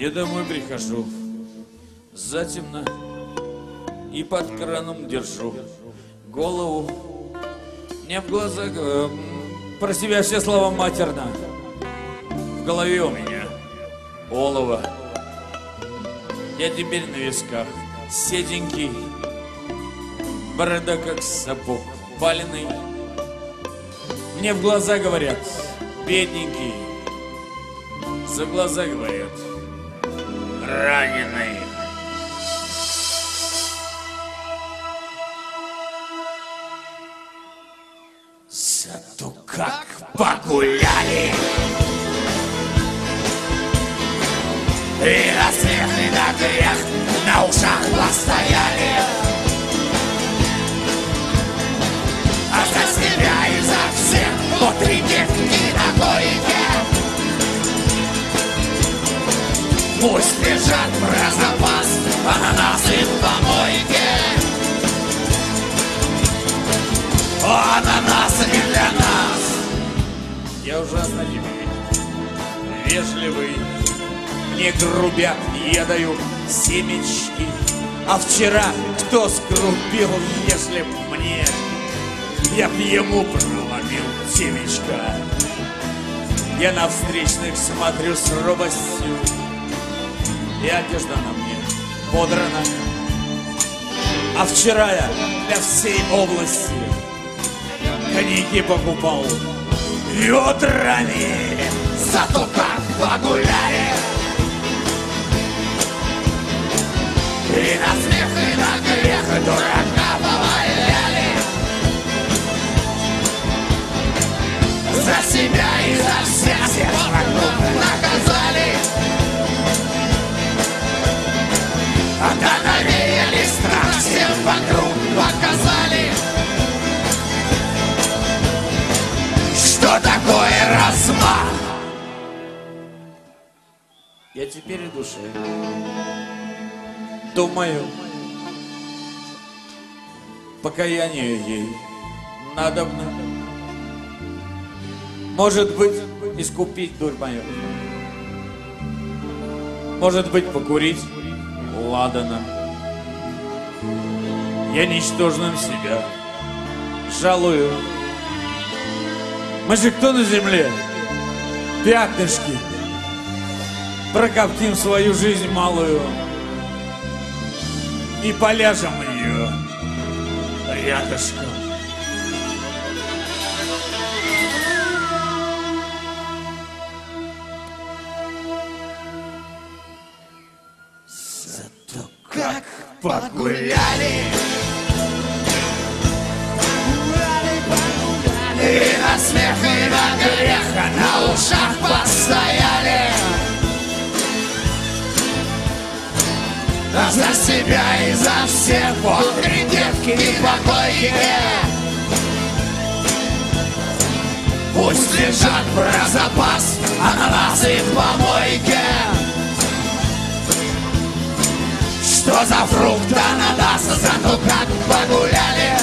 Я домой прихожу, затемно и под краном держу голову. Мне в глаза про себя все слова матерно. В голове у меня олово. Я теперь на висках седенький, борода как сапог паленый. Мне в глаза говорят бедненький, за глаза говорят раненый. Зато как погуляли! И на смех, и на грех на ушах постояли. А за себя и за всех по 3 девки на койке. Пусть лежат про запас ананасы в помойке. Ананасы не для нас. Я ужасно теперь вежливый. Мне грубят, я даю семечки. А вчера кто скрупил, если б мне, я б ему проломил семечко. Я на встречных смотрю с робостью, и одежда на мне подрана. А вчера я для всей области коньяки покупал ведрами. Зато как погуляли! И на смех, и на грех дурака поваляли. За себя и за всех вокруг наказали. А да навеяли страх, всем вокруг показали. Что такое размах? Я теперь и душе думаю, покаяние ей надобно. Может быть, искупить дурь мою. Может быть, покурить ладана. Я ничтожным себя жалую. Мы же кто на земле? Пятнышки. Прокоптим свою жизнь малую и поляжем ее рядышком. Зато как погуляли! И на смех, и на грех на ушах постояли. За себя и за всех по 3 девки и по койке. Пусть лежат про запас ананасы в помойке. Что за фрукт ананас, зато как погуляли.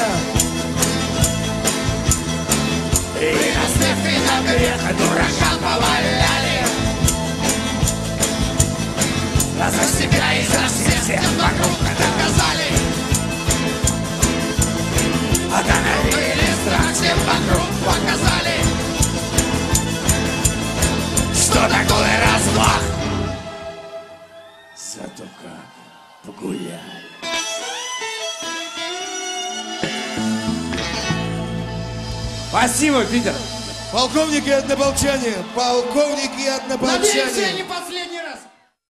И на смех, и на грех дурака поваляли. А за себя и за всех вокруг наказали. А да навели страх, всем вокруг показали. Что такое размах? Зато как погуляли. Спасибо, Питер. Полковник и однополчане, полковник и однополчане. Надеемся, не последний